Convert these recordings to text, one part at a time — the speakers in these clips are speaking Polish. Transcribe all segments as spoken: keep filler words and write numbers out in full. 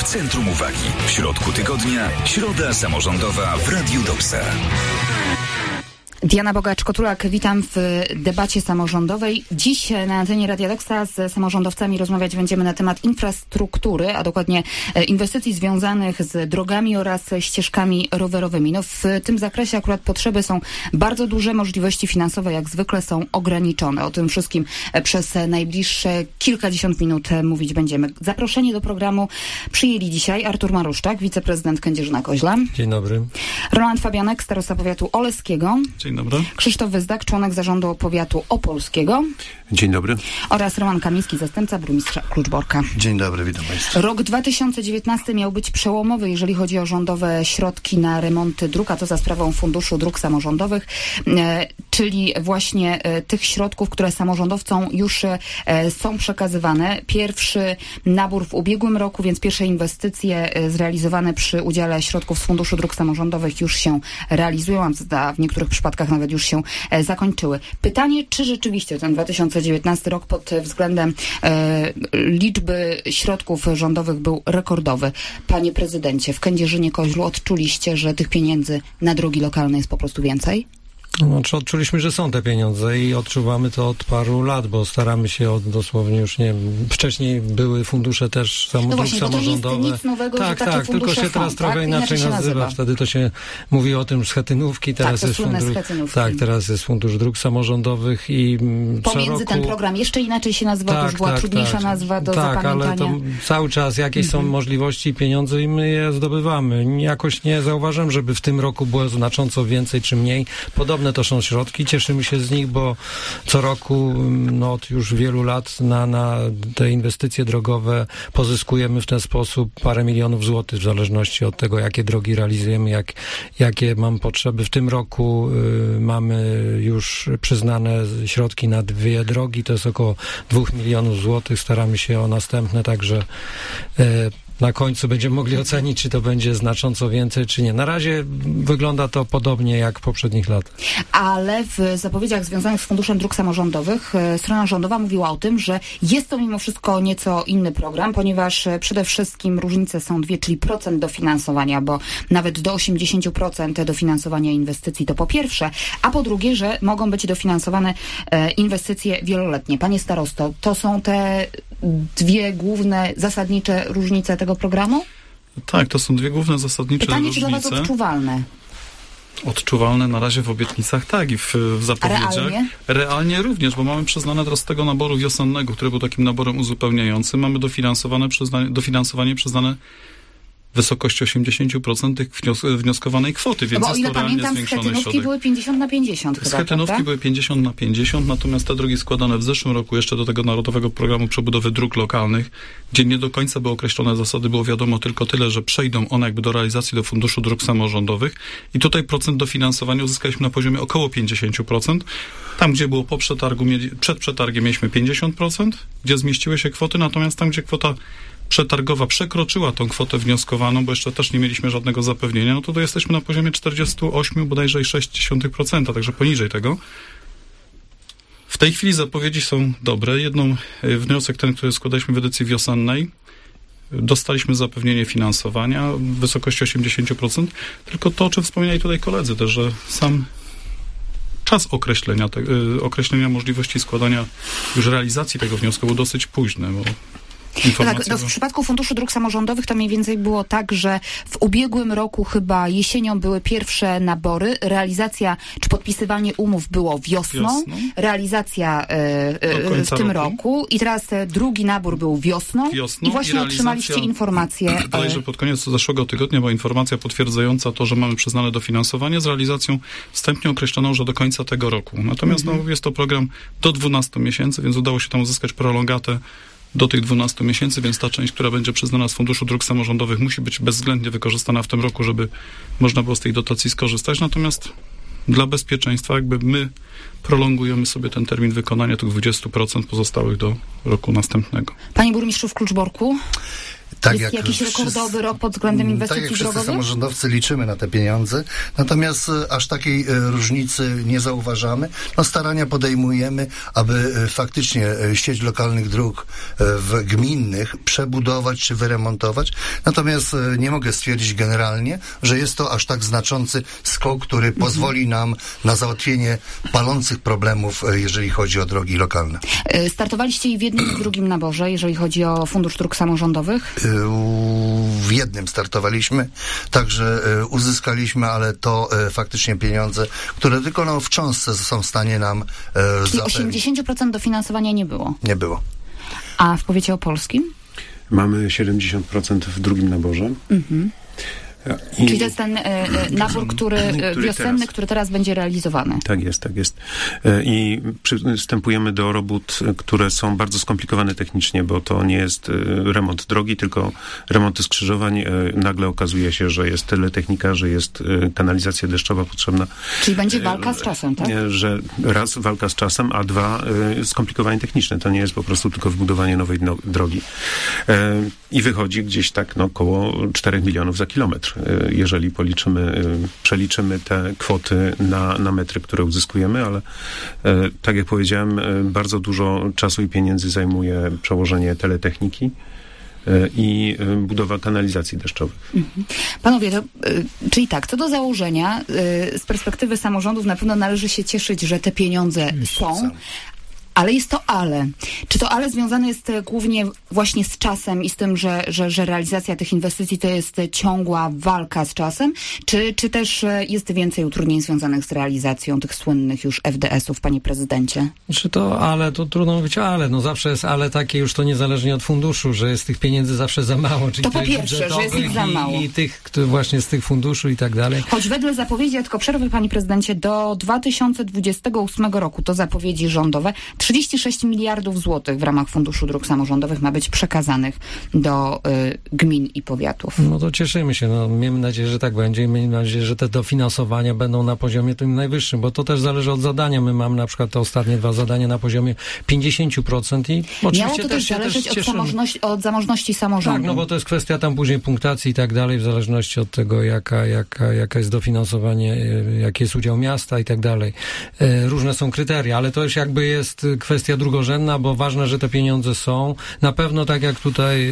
W centrum uwagi. W środku tygodnia. Środa samorządowa w Radiu Doksa. Diana Bogacz-Kotulak, witam w debacie samorządowej. Dziś na antenie Radia Doksa z samorządowcami rozmawiać będziemy na temat infrastruktury, a dokładnie inwestycji związanych z drogami oraz ścieżkami rowerowymi. No w tym zakresie akurat potrzeby są bardzo duże, możliwości finansowe jak zwykle są ograniczone. O tym wszystkim przez najbliższe kilkadziesiąt minut mówić będziemy. Zaproszenie do programu przyjęli dzisiaj Artur Maruszczak, wiceprezydent Kędzierzyna-Koźla. Dzień dobry. Roland Fabianek, starosta powiatu oleskiego. Dzień dobry. Krzysztof Wyzdak, członek zarządu powiatu opolskiego. Dzień dobry. Oraz Roman Kamiński, zastępca burmistrza Kluczborka. Dzień dobry, witam Państwa. Rok dwa tysiące dziewiętnasty miał być przełomowy, jeżeli chodzi o rządowe środki na remonty dróg, a to za sprawą Funduszu Dróg Samorządowych, e, czyli właśnie e, tych środków, które samorządowcom już e, są przekazywane. Pierwszy nabór w ubiegłym roku, więc pierwsze inwestycje e, zrealizowane przy udziale środków z Funduszu Dróg Samorządowych już się realizują, a w niektórych przypadkach nawet już się e, zakończyły. Pytanie, czy rzeczywiście ten dwa tysiące dziewiętnasty rok pod względem e, liczby środków rządowych był rekordowy. Panie prezydencie, w Kędzierzynie-Koźlu odczuliście, że tych pieniędzy na drogi lokalne jest po prostu więcej? Znaczy odczuliśmy, że są te pieniądze i odczuwamy to od paru lat, bo staramy się od dosłownie już, nie wiem, wcześniej były fundusze też sam, no dróg właśnie, samorządowe. To nie jest nic nowego, tak, że takie tak, tylko się są, teraz tak? trochę inaczej, inaczej nazywa. nazywa. Wtedy to się mówi o tym schetynówki, teraz tak, jest fundusz. Tak, teraz jest Fundusz Dróg Samorządowych i pomiędzy co roku, ten program jeszcze inaczej się nazywa, tak, to już była tak, trudniejsza tak, nazwa do tak, zapamiętania. Tak, ale to cały czas jakieś mhm. są możliwości i pieniądze i my je zdobywamy. Jakoś nie zauważam, żeby w tym roku było znacząco więcej czy mniej. Podobne to są środki. Cieszymy się z nich, bo co roku, no od już wielu lat na, na te inwestycje drogowe pozyskujemy w ten sposób parę milionów złotych, w zależności od tego, jakie drogi realizujemy, jak, jakie mam potrzeby. W tym roku y, mamy już przyznane środki na dwie drogi, to jest około dwóch milionów złotych. Staramy się o następne, także y, na końcu będziemy mogli ocenić, czy to będzie znacząco więcej, czy nie. Na razie wygląda to podobnie jak w poprzednich latach. Ale w zapowiedziach związanych z Funduszem Dróg Samorządowych e, strona rządowa mówiła o tym, że jest to mimo wszystko nieco inny program, ponieważ e, przede wszystkim różnice są dwie, czyli procent dofinansowania, bo nawet do osiemdziesiąt procent dofinansowania inwestycji to po pierwsze, a po drugie, że mogą być dofinansowane e, inwestycje wieloletnie. Panie starosto, to są te dwie główne, zasadnicze różnice tego programu? Tak, to są dwie główne zasadnicze Pytanie, różnice. Pytanie, czy dla was odczuwalne? Odczuwalne na razie w obietnicach, tak, i w, w zapowiedziach. Realnie? Realnie również, bo mamy przyznane teraz z tego naboru wiosennego, który był takim naborem uzupełniającym, mamy dofinansowane, przyznanie, dofinansowanie przyznane w wysokości osiemdziesiąt procent wnios- wnioskowanej kwoty, więc no bo o ile jest to pamiętam, zwiększony schetynówki środek. były pięćdziesiąt na pięćdziesiąt chyba, Schetynówki prawda? były pięćdziesiąt na pięćdziesiąt, natomiast te drogi składane w zeszłym roku jeszcze do tego Narodowego Programu Przebudowy Dróg Lokalnych, gdzie nie do końca były określone zasady, było wiadomo tylko tyle, że przejdą one jakby do realizacji do Funduszu Dróg Samorządowych i tutaj procent dofinansowania uzyskaliśmy na poziomie około pięćdziesiąt procent. Tam, gdzie było po przetargu, przed przetargiem mieliśmy pięćdziesiąt procent, gdzie zmieściły się kwoty, natomiast tam, gdzie kwota przetargowa przekroczyła tą kwotę wnioskowaną, bo jeszcze też nie mieliśmy żadnego zapewnienia, no to, to jesteśmy na poziomie czterdzieści osiem bodajże i sześć dziesiątych procent, także poniżej tego. W tej chwili zapowiedzi są dobre. Jedną wniosek ten, który składaliśmy w edycji wiosennej, dostaliśmy zapewnienie finansowania w wysokości osiemdziesiąt procent, tylko to, o czym wspominali tutaj koledzy też, że sam czas określenia, te, określenia możliwości składania już realizacji tego wniosku był dosyć późny, bo Tak, no w przypadku Funduszu Dróg Samorządowych to mniej więcej było tak, że w ubiegłym roku chyba jesienią były pierwsze nabory, realizacja czy podpisywanie umów było wiosną, wiosną. realizacja y, y, w tym roku. roku i teraz drugi nabór był wiosną, wiosną i właśnie i otrzymaliście informację. Bodajże pod koniec zeszłego tygodnia była informacja potwierdzająca to, że mamy przyznane dofinansowanie z realizacją wstępnie określoną, że do końca tego roku. Natomiast mhm. no, jest to program do dwunastu miesięcy, więc udało się tam uzyskać prolongatę do tych dwunastu miesięcy, więc ta część, która będzie przyznana z Funduszu Dróg Samorządowych, musi być bezwzględnie wykorzystana w tym roku, żeby można było z tej dotacji skorzystać. Natomiast dla bezpieczeństwa jakby my prolongujemy sobie ten termin wykonania tych dwudziestu procent pozostałych do roku następnego. Panie burmistrzu w Kluczborku? Tak Jest jak jakiś wszyscy, rekordowy rok pod względem inwestycji tak jak wszyscy drogowych? samorządowcy liczymy na te pieniądze, natomiast e, aż takiej e, różnicy nie zauważamy. No, starania podejmujemy, aby e, faktycznie e, sieć lokalnych dróg e, w gminnych przebudować czy wyremontować. Natomiast e, nie mogę stwierdzić generalnie, że jest to aż tak znaczący skok, który mhm. pozwoli nam na załatwienie palących problemów, e, jeżeli chodzi o drogi lokalne. Startowaliście i w jednym i w drugim naborze, jeżeli chodzi o Fundusz Dróg Samorządowych? W jednym startowaliśmy, także uzyskaliśmy, ale to faktycznie pieniądze, które tylko no, w cząstce są w stanie nam Czyli zapewnić. osiemdziesiąt procent dofinansowania nie było? Nie było. A w powiecie opolskim? Mamy siedemdziesiąt procent w drugim naborze. Mhm. I Czyli to jest ten e, nabór, który, który wiosenny, teraz. który teraz będzie realizowany. Tak jest, tak jest. I przystępujemy do robót, które są bardzo skomplikowane technicznie, bo to nie jest remont drogi, tylko remonty skrzyżowań. Nagle okazuje się, że jest tyle technika, że jest kanalizacja deszczowa potrzebna. Czyli będzie walka z czasem, tak? Że raz walka z czasem, a dwa skomplikowanie techniczne. To nie jest po prostu tylko wybudowanie nowej no, drogi. I wychodzi gdzieś tak no, około czterech milionów za kilometr. Jeżeli policzymy, przeliczymy te kwoty na, na metry, które uzyskujemy, ale tak jak powiedziałem, bardzo dużo czasu i pieniędzy zajmuje przełożenie teletechniki i budowa kanalizacji deszczowych. Mhm. Panowie, to, czyli tak, co do założenia, z perspektywy samorządów na pewno należy się cieszyć, że te pieniądze są. Ale jest to ale. Czy to ale związane jest głównie właśnie z czasem i z tym, że, że, że realizacja tych inwestycji to jest ciągła walka z czasem? Czy, czy też jest więcej utrudnień związanych z realizacją tych słynnych już F D S-ów, panie prezydencie? Czy to ale, to trudno mówić ale. No zawsze jest ale takie już to niezależnie od funduszu, że jest tych pieniędzy zawsze za mało. Czyli to po pierwsze, że jest ich za mało. I, i tych, które właśnie z tych funduszu i tak dalej. Choć wedle zapowiedzi, ja tylko przerwę, panie prezydencie, do dwa tysiące dwudziestego ósmego roku, to zapowiedzi rządowe, trzydzieści sześć miliardów złotych w ramach Funduszu Dróg Samorządowych ma być przekazanych do y, gmin i powiatów. No to cieszymy się. No, miejmy nadzieję, że tak będzie i miejmy nadzieję, że te dofinansowania będą na poziomie tym najwyższym, bo to też zależy od zadania. My mamy na przykład te ostatnie dwa zadania na poziomie pięćdziesiąt procent i oczywiście Miało to też, też się zależeć też od, cieszymy. zamożności, od zamożności samorządu. Tak, no bo to jest kwestia tam później punktacji i tak dalej, w zależności od tego, jaka, jaka, jaka jest dofinansowanie, jaki jest udział miasta i tak dalej. Różne są kryteria, ale to już jakby jest kwestia drugorzędna, bo ważne, że te pieniądze są. Na pewno, tak jak tutaj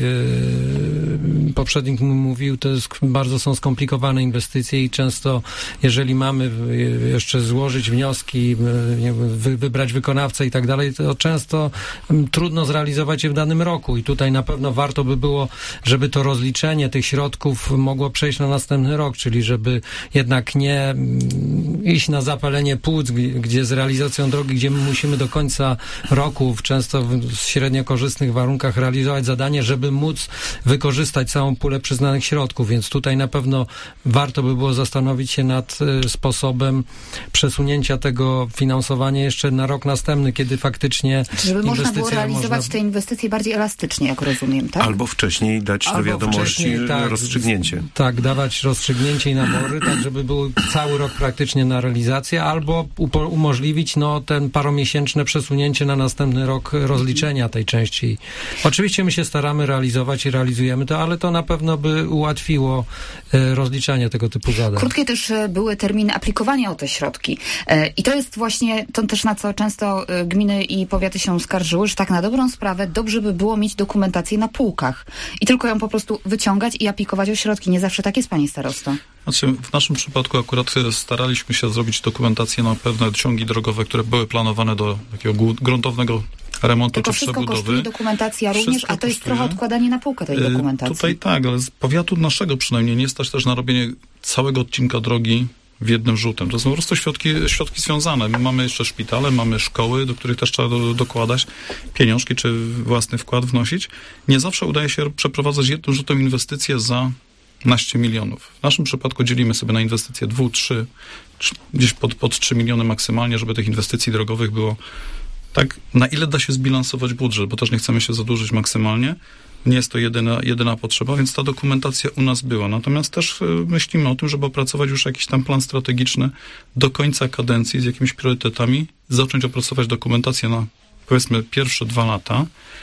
yy, poprzednik mówił, to jest, bardzo są skomplikowane inwestycje i często, jeżeli mamy jeszcze złożyć wnioski, yy, wy, wybrać wykonawcę i tak dalej, to często yy, trudno zrealizować je w danym roku i tutaj na pewno warto by było, żeby to rozliczenie tych środków mogło przejść na następny rok, czyli żeby jednak nie yy, iść na zapalenie płuc, gdzie z realizacją drogi, gdzie my musimy do końca roku w często w średnio korzystnych warunkach realizować zadanie, żeby móc wykorzystać całą pulę przyznanych środków, więc tutaj na pewno warto by było zastanowić się nad y, sposobem przesunięcia tego finansowania jeszcze na rok następny, kiedy faktycznie żeby można było realizować można... te inwestycje bardziej elastycznie, jak rozumiem, tak? Albo wcześniej dać Albo do wiadomości tak, rozstrzygnięcie. Tak, dawać rozstrzygnięcie i nabory, tak żeby był cały rok praktycznie na realizację, albo upo- umożliwić no, ten paromiesięczne przesunięcie na następny rok rozliczenia tej części. Oczywiście my się staramy realizować i realizujemy to, ale to na pewno by ułatwiło e, rozliczanie tego typu zadań. Krótkie też e, były terminy aplikowania o te środki. E, I to jest właśnie to też, na co często e, gminy i powiaty się skarżyły, że tak na dobrą sprawę dobrze by było mieć dokumentację na półkach i tylko ją po prostu wyciągać i aplikować o środki. Nie zawsze tak jest, panie starosto. Znaczy, w naszym przypadku akurat staraliśmy się zrobić dokumentację na pewne ciągi drogowe, które były planowane do takiego gruntownego remontu Tylko czy wszystko przebudowy. kosztuje dokumentacja również, Wszystko a to jest kosztuje. trochę odkładanie na półkę tej Y, dokumentacji. Tutaj tak, ale z powiatu naszego przynajmniej nie stać też na robienie całego odcinka drogi w jednym rzutem. To są po prostu środki, środki związane. My mamy jeszcze szpitale, mamy szkoły, do których też trzeba do, dokładać pieniążki, czy własny wkład wnosić. Nie zawsze udaje się przeprowadzać jednym rzutem inwestycje za naście milionów. W naszym przypadku dzielimy sobie na inwestycje dwa, trzy, gdzieś pod, pod trzy miliony maksymalnie, żeby tych inwestycji drogowych było tak, na ile da się zbilansować budżet, bo też nie chcemy się zadłużyć maksymalnie. Nie jest to jedyna, jedyna potrzeba, więc ta dokumentacja u nas była. Natomiast też y, myślimy o tym, żeby opracować już jakiś tam plan strategiczny do końca kadencji z jakimiś priorytetami, zacząć opracować dokumentację na, powiedzmy, pierwsze dwa lata,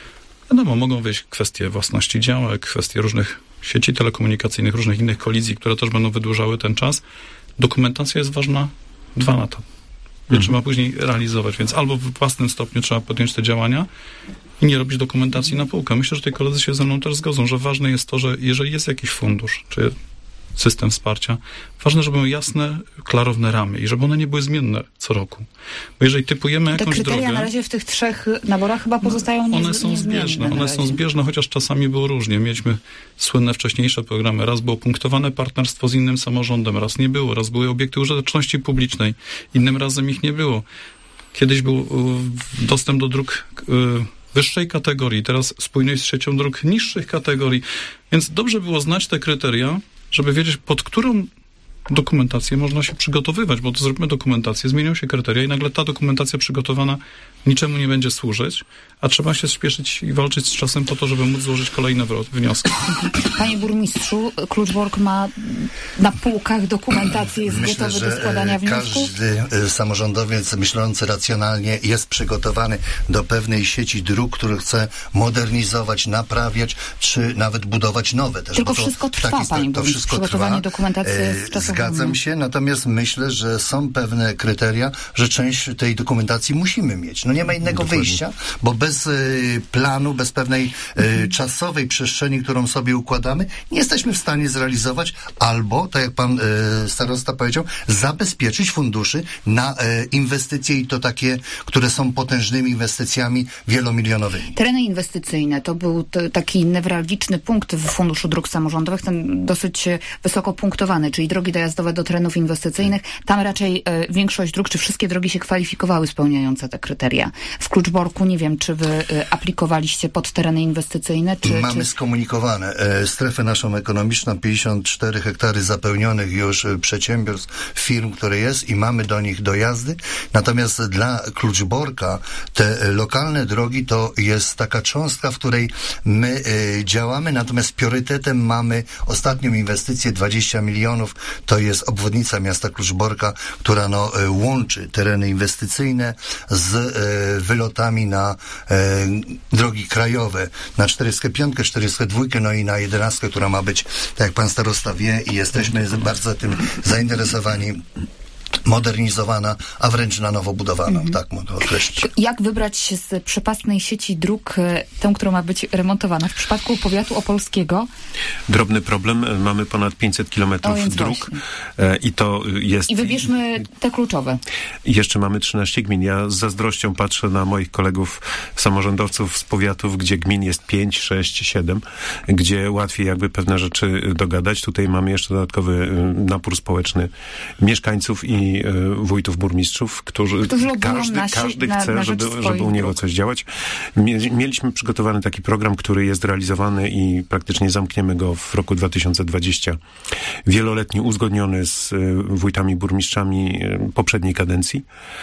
Wiadomo, mogą wejść kwestie własności działek, kwestie różnych sieci telekomunikacyjnych, różnych innych kolizji, które też będą wydłużały ten czas. Dokumentacja jest ważna dwa lata. Mhm. Trzeba później realizować, więc albo w własnym stopniu trzeba podjąć te działania i nie robić dokumentacji na półkę. Myślę, że tutaj koledzy się ze mną też zgodzą, że ważne jest to, że jeżeli jest jakiś fundusz, czy system wsparcia, ważne, żeby były jasne, klarowne ramy i żeby one nie były zmienne co roku. Bo jeżeli typujemy jakąś drogę... Te kryteria na razie w tych trzech naborach chyba pozostają no, One są zbieżne, one są zbieżne, chociaż czasami było różnie. Mieliśmy słynne wcześniejsze programy. Raz było punktowane partnerstwo z innym samorządem, raz nie było. Raz były obiekty użyteczności publicznej, innym razem ich nie było. Kiedyś był y, dostęp do dróg y, wyższej kategorii, teraz spójność z siecią dróg niższych kategorii. Więc dobrze było znać te kryteria, żeby wiedzieć, pod którą dokumentację można się przygotowywać, bo to zrobimy dokumentację, zmienią się kryteria i nagle ta dokumentacja przygotowana niczemu nie będzie służyć, a trzeba się spieszyć i walczyć z czasem po to, żeby móc złożyć kolejne wnioski. Panie burmistrzu, Kluczbork ma na półkach dokumentację, jest Myślę, gotowy do składania wniosków? Każdy samorządowiec myślący racjonalnie jest przygotowany do pewnej sieci dróg, które chce modernizować, naprawiać, czy nawet budować nowe też. Tylko wszystko trwa, taki, panie to burmistrzu, przygotowanie trwa. dokumentacji jest czasochłonne. Zgadzam się, natomiast myślę, że są pewne kryteria, że część tej dokumentacji musimy mieć. No nie ma innego Dokładnie. wyjścia, bo bez y, planu, bez pewnej y, czasowej przestrzeni, którą sobie układamy, nie jesteśmy w stanie zrealizować albo, tak jak pan y, starosta powiedział, zabezpieczyć funduszy na y, inwestycje i to takie, które są potężnymi inwestycjami wielomilionowymi. Tereny inwestycyjne to był to, taki newralgiczny punkt w Funduszu Dróg Samorządowych, ten dosyć wysoko punktowany, czyli drogi dojazdowe do terenów inwestycyjnych. Tam raczej y, większość dróg, czy wszystkie drogi się kwalifikowały spełniające te kryteria. W Kluczborku nie wiem, czy wy y, aplikowaliście pod tereny inwestycyjne, czy... Mamy czy... skomunikowane e, strefę naszą ekonomiczną, pięćdziesiąt cztery hektary zapełnionych już e, przedsiębiorstw, firm, które jest i mamy do nich dojazdy. Natomiast dla Kluczborka te e, lokalne drogi to jest taka cząstka, w której my e, działamy, natomiast priorytetem mamy ostatnią inwestycję dwadzieścia milionów, to jest obwodnica miasta Kluczborka, która no, e, łączy tereny inwestycyjne z e, wylotami na e, drogi krajowe, na czterdzieści pięć, czterdzieści dwa, no i na jedenastkę, która ma być, tak jak pan starosta wie, i jesteśmy bardzo tym zainteresowani, modernizowana, a wręcz na nowo budowana, mm-hmm. tak można określić. Jak wybrać się z przepastnej sieci dróg tę, która ma być remontowana? W przypadku powiatu opolskiego? Drobny problem. Mamy ponad pięćset kilometrów dróg e, i to jest... I wybierzmy te kluczowe. I jeszcze mamy trzynaście gmin. Ja z zazdrością patrzę na moich kolegów samorządowców z powiatów, gdzie gmin jest pięć, sześć, siedem, gdzie łatwiej jakby pewne rzeczy dogadać. Tutaj mamy jeszcze dodatkowy napór społeczny mieszkańców i wójtów, burmistrzów, którzy, którzy każdy, na, każdy na, chce, na żeby, żeby u niego coś działać. Mieliśmy przygotowany taki program, który jest realizowany i praktycznie zamkniemy go w roku dwa tysiące dwudziestym. Wieloletni, uzgodniony z wójtami, burmistrzami poprzedniej kadencji.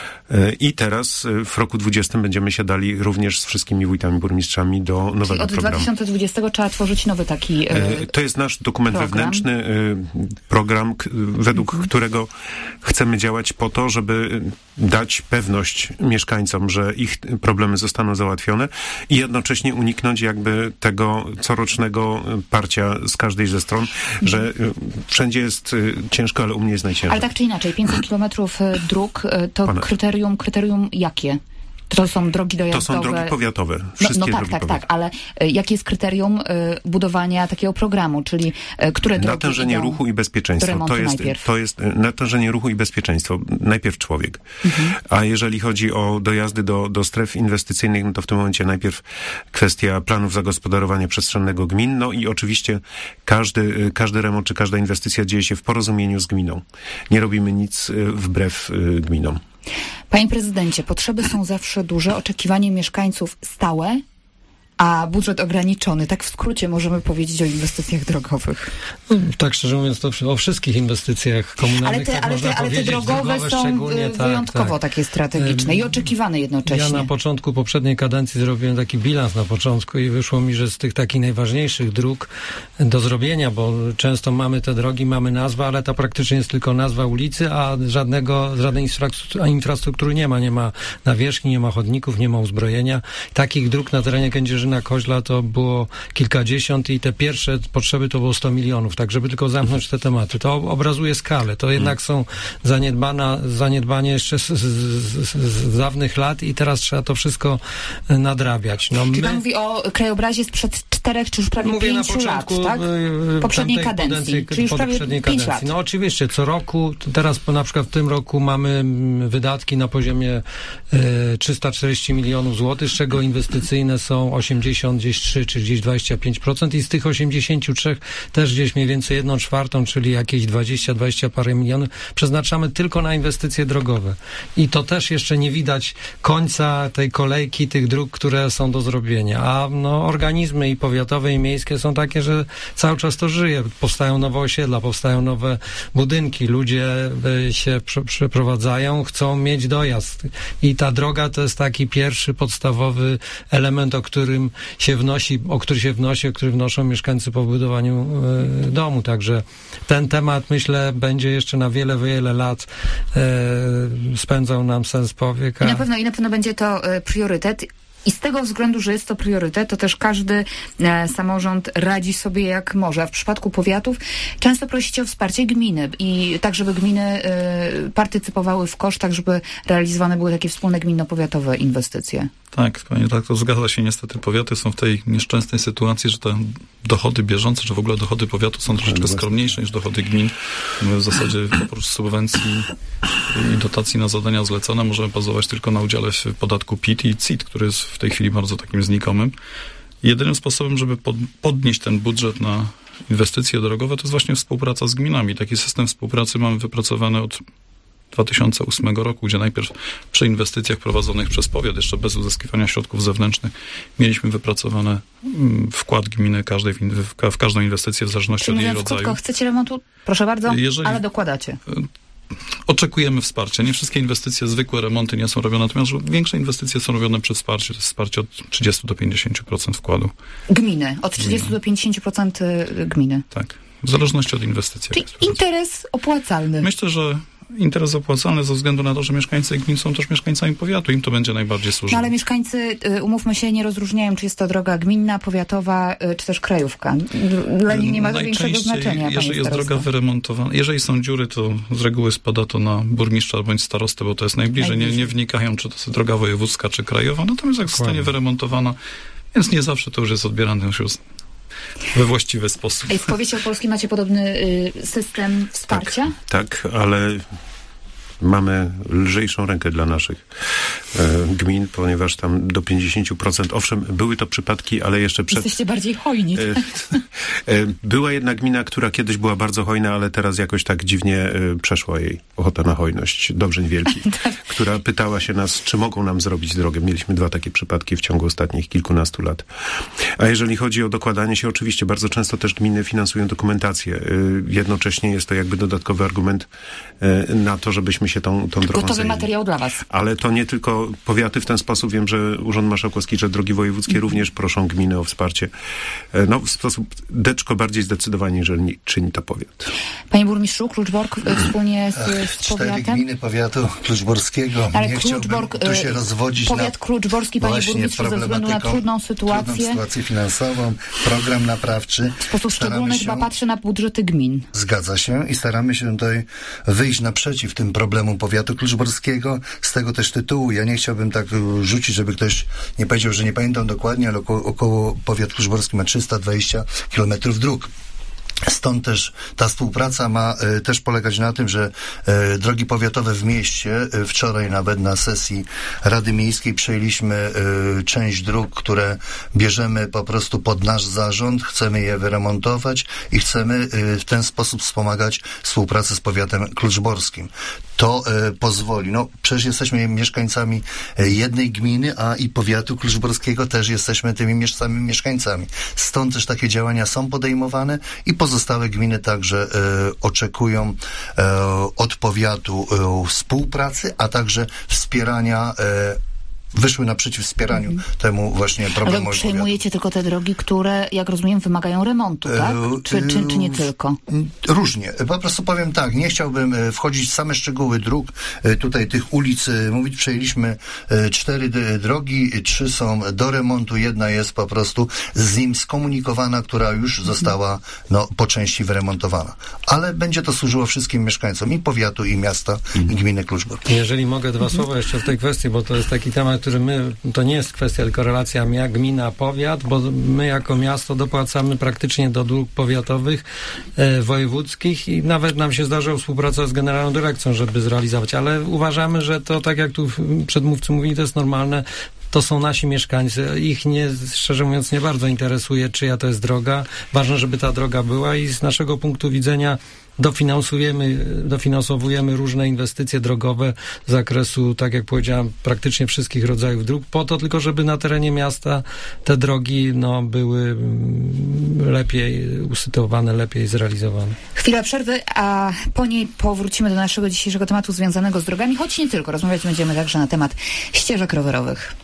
I teraz w roku dwudziestym będziemy siadali również z wszystkimi wójtami, burmistrzami do nowego Czyli od programu. dwa tysiące dwudziestego trzeba tworzyć nowy taki e, To jest nasz dokument program. wewnętrzny, program, k- według mhm. którego chcemy działać po to, żeby dać pewność mieszkańcom, że ich problemy zostaną załatwione i jednocześnie uniknąć jakby tego corocznego parcia z każdej ze stron, mhm. że wszędzie jest ciężko, ale u mnie jest najciężej. Ale tak czy inaczej, pięćset kilometrów dróg to Pana. kryterium, kryterium jakie? To są drogi dojazdowe. To są drogi powiatowe. Wszystkie no, no tak, drogi tak, powiatowe. tak, ale y, jakie jest kryterium y, budowania takiego programu, czyli y, które drogi natężenie ruchu i bezpieczeństwo. To jest, to jest natężenie ruchu i bezpieczeństwo. Najpierw człowiek. Mhm. A jeżeli chodzi o dojazdy do, do stref inwestycyjnych, no to w tym momencie najpierw kwestia planów zagospodarowania przestrzennego gmin, no i oczywiście każdy, każdy remont czy każda inwestycja dzieje się w porozumieniu z gminą. Nie robimy nic wbrew gminom. Panie prezydencie, potrzeby są zawsze duże, oczekiwanie mieszkańców stałe, a budżet ograniczony. Tak w skrócie możemy powiedzieć o inwestycjach drogowych. No, tak szczerze mówiąc, to o wszystkich inwestycjach komunalnych ale te, tak ale można te, ale te powiedzieć. drogowe, drogowe są wyjątkowo tak, tak. takie strategiczne i oczekiwane jednocześnie. Ja na początku poprzedniej kadencji zrobiłem taki bilans na początku i wyszło mi, że z tych takich najważniejszych dróg do zrobienia, bo często mamy te drogi, mamy nazwę, ale ta praktycznie jest tylko nazwa ulicy, a żadnego, żadnej infrastruktury nie ma. Nie ma nawierzchni, nie ma chodników, nie ma uzbrojenia. Takich dróg na terenie Kędzierzyna Śnieżyna-Koźla to było kilkadziesiąt i te pierwsze potrzeby to było sto milionów, tak żeby tylko zamknąć te tematy. To obrazuje skalę. To jednak są zaniedbana, zaniedbanie jeszcze z, z, z, z dawnych lat i teraz trzeba to wszystko nadrabiać. No, Czy my... pan mówi o krajobrazie sprzed czterech czy już prawie Mówię pięciu na początku, lat, tak? Poprzedniej kadencji. kadencji, Czyli już prawie poprzedniej pięć kadencji. lat. No oczywiście, co roku, teraz na przykład w tym roku mamy wydatki na poziomie e, trzysta czterdzieści milionów złotych, z czego inwestycyjne są osiemdziesiąt, gdzieś trzy czy gdzieś dwadzieścia pięć procent i z tych osiemdziesiąt trzy też gdzieś mniej więcej jedną czwartą, czyli jakieś dwadzieścia, dwadzieścia parę milionów przeznaczamy tylko na inwestycje drogowe. I to też jeszcze nie widać końca tej kolejki tych dróg, które są do zrobienia. A no, organizmy i powiatowe i miejskie są takie, że cały czas to żyje. Powstają nowe osiedla, powstają nowe budynki, ludzie y, się prze, przeprowadzają, chcą mieć dojazd. I ta droga to jest taki pierwszy, podstawowy element, o którym się wnosi, o który się wnosi, o który wnoszą mieszkańcy po budowaniu y, domu. Także ten temat, myślę, będzie jeszcze na wiele, wiele lat y, spędzał nam sens powiek. A... I na pewno, i na pewno będzie to y, priorytet. I z tego względu, że jest to priorytet, to też każdy e, samorząd radzi sobie jak może. A w przypadku powiatów często prosicie o wsparcie gminy i tak, żeby gminy e, partycypowały w kosztach, żeby realizowane były takie wspólne gminno-powiatowe inwestycje. Tak, panie tak, to zgadza się. Niestety powiaty są w tej nieszczęsnej sytuacji, że te dochody bieżące, czy w ogóle dochody powiatu są troszeczkę skromniejsze niż dochody gmin. My w zasadzie oprócz subwencji i dotacji na zadania zlecone możemy bazować tylko na udziale w podatku P I T i C I T, który jest w tej chwili bardzo takim znikomym. Jedynym sposobem, żeby pod, podnieść ten budżet na inwestycje drogowe, to jest właśnie współpraca z gminami. Taki system współpracy mamy wypracowany od dwa tysiące ósmego roku, gdzie najpierw przy inwestycjach prowadzonych przez powiat, jeszcze bez uzyskiwania środków zewnętrznych, mieliśmy wypracowany wkład gminy każdej, w, w każdą inwestycję w zależności Czyli od jej mówiąc rodzaju. krótko, chcecie remontu? Proszę bardzo, Jeżeli, ale dokładacie. Oczekujemy wsparcia. Nie wszystkie inwestycje, zwykłe remonty nie są robione, natomiast większe inwestycje są robione przy wsparciu. To jest wsparcie od trzydziestu do pięćdziesięciu procent wkładu. Gminy, od trzydziestu do pięćdziesięciu procent gminy. Tak, w zależności od inwestycji. Czyli interes opłacalny. Myślę, że interes opłacalny ze względu na to, że mieszkańcy gmin są też mieszkańcami powiatu. Im to będzie najbardziej służyło. No ale mieszkańcy, umówmy się, nie rozróżniają, czy jest to droga gminna, powiatowa, czy też krajówka. Dla nich nie ma większego znaczenia. Jeżeli jest droga wyremontowana, jeżeli są dziury, to z reguły spada to na burmistrza bądź starostę, bo to jest najbliżej. najbliżej. Nie, nie wnikają, czy to jest droga wojewódzka, czy krajowa. Natomiast jak zostanie wyremontowana, więc nie zawsze to już jest odbierane już we właściwy sposób. A w powiecie opolskim macie podobny y, system wsparcia? Tak, tak, ale mamy lżejszą rękę dla naszych e, gmin, ponieważ tam do pięćdziesiąt procent, owszem, były to przypadki, ale jeszcze przed... Jesteście bardziej hojni. E, e, była jedna gmina, która kiedyś była bardzo hojna, ale teraz jakoś tak dziwnie e, przeszła jej ochota na hojność. Dobrzeń Wielki, tak. Która pytała się nas, czy mogą nam zrobić drogę. Mieliśmy dwa takie przypadki w ciągu ostatnich kilkunastu lat. A jeżeli chodzi o dokładanie się, oczywiście bardzo często też gminy finansują dokumentację. E, jednocześnie jest to jakby dodatkowy argument e, na to, żebyśmy się tą, tą drogą Gotowy zajęli. materiał dla was. Ale to nie tylko powiaty w ten sposób. Wiem, że Urząd Marszałkowski, że drogi wojewódzkie mm. również proszą gminy o wsparcie. No, w sposób deczko bardziej zdecydowany, jeżeli czyni to powiat. Panie burmistrzu, Kluczbork wspólnie z, z Cztery powiatem? gminy powiatu kluczborskiego. Ale nie Kluczbork, chciałbym tu się rozwodzić powiat na kluczborski, panie burmistrzu, ze względu na trudną sytuację. Trudną sytuację finansową, program naprawczy. W sposób szczególny chyba patrzy na budżety gmin. Zgadza się i staramy się tutaj wyjść naprzeciw tym problemom powiatu kluczborskiego. Z tego też tytułu, ja nie chciałbym tak rzucić, żeby ktoś nie powiedział, że nie pamiętam dokładnie, ale około, około powiat kluczborski ma trzysta dwadzieścia kilometrów dróg. Stąd też ta współpraca ma e, też polegać na tym, że e, drogi powiatowe w mieście, e, wczoraj nawet na sesji Rady Miejskiej przejęliśmy e, część dróg, które bierzemy po prostu pod nasz zarząd, chcemy je wyremontować i chcemy e, w ten sposób wspomagać współpracę z powiatem kluczborskim. To e, pozwoli, no przecież jesteśmy mieszkańcami e, jednej gminy, a i powiatu kluczborskiego też jesteśmy tymi samymi mieszkańcami. Stąd też takie działania są podejmowane i pozostałe gminy także e, oczekują e, od powiatu e, współpracy, a także wspierania e, wyszły naprzeciw wspieraniu mm. temu właśnie problemu. Ale przejmujecie tylko te drogi, które, jak rozumiem, wymagają remontu, tak? Czy, czy, czy nie tylko? Różnie. Po prostu powiem tak, nie chciałbym wchodzić w same szczegóły dróg, tutaj tych ulic mówić. Przejęliśmy cztery drogi, trzy są do remontu, jedna jest po prostu z nim skomunikowana, która już została no, po części wyremontowana. Ale będzie to służyło wszystkim mieszkańcom i powiatu, i miasta, mm. i gminy Kluczbork. Jeżeli mogę dwa słowa jeszcze w tej kwestii, bo to jest taki temat, który my, to nie jest kwestia tylko relacja jak gmina, powiat, bo my jako miasto dopłacamy praktycznie do dróg powiatowych, e, wojewódzkich i nawet nam się zdarza współpraca z Generalną Dyrekcją, żeby zrealizować, ale uważamy, że to tak jak tu przedmówcy mówili, to jest normalne. To są nasi mieszkańcy. Ich nie, szczerze mówiąc, nie bardzo interesuje, czyja to jest droga. Ważne, żeby ta droga była i z naszego punktu widzenia dofinansujemy, dofinansowujemy różne inwestycje drogowe z zakresu, tak jak powiedziałem, praktycznie wszystkich rodzajów dróg, po to tylko, żeby na terenie miasta te drogi no, były lepiej usytuowane, lepiej zrealizowane. Chwila przerwy, a po niej powrócimy do naszego dzisiejszego tematu związanego z drogami, choć nie tylko. Rozmawiać będziemy także na temat ścieżek rowerowych.